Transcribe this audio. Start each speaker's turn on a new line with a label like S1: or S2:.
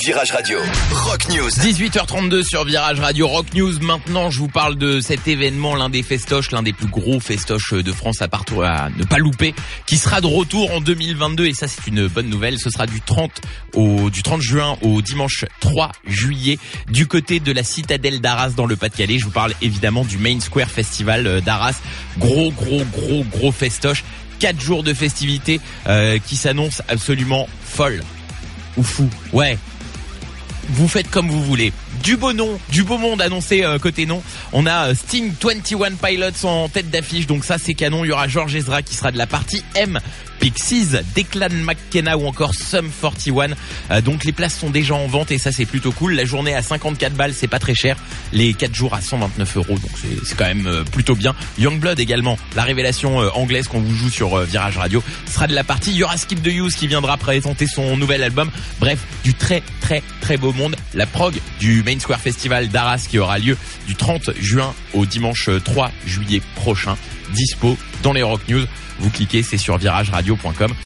S1: Virage Radio, Rock News.
S2: 18h32 sur Virage Radio, Rock News. Maintenant, je vous parle de cet événement, l'un des festoches, l'un des plus gros festoches de France à ne pas louper, qui sera de retour en 2022. Et ça, c'est une bonne nouvelle. Ce sera du 30 juin au dimanche 3 juillet, du côté de la citadelle d'Arras dans le Pas-de-Calais. Je vous parle évidemment du Main Square Festival d'Arras. Gros festoche. 4 jours de festivités qui s'annoncent absolument folles. Ou fou. Ouais. Vous faites comme vous voulez. Du beau monde annoncé côté nom. On a Sting 21 Pilots en tête d'affiche, donc ça c'est canon. Il y aura George Ezra qui sera de la partie M, Pixies, Declan McKenna ou encore Sum 41. Donc les places sont déjà en vente et ça c'est plutôt cool. La journée à 54 balles, c'est pas très cher. Les 4 jours à 129 €, donc c'est quand même plutôt bien. Youngblood également, la révélation anglaise qu'on vous joue sur Virage Radio, sera de la partie. Il y aura Skip the Use qui viendra présenter son nouvel album. Bref, du très beau monde. La prog du Main Square Festival d'Arras qui aura lieu du 30 juin au dimanche 3 juillet prochain. Dispo dans les Rock News. Vous cliquez, c'est sur virageradio.com.